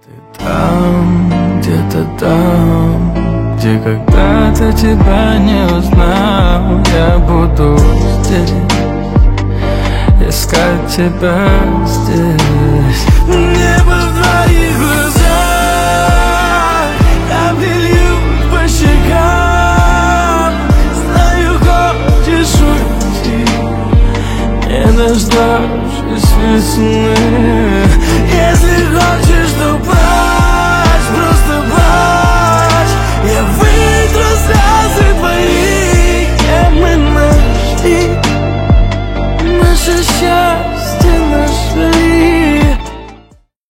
Ты там, где-то там, где когда-то тебя не узнал. Я буду здесь, искать тебя здесь. Небо в твоих глазах, я прилью по щекам. Знаю, хочешь уйти, не дождавшись весны.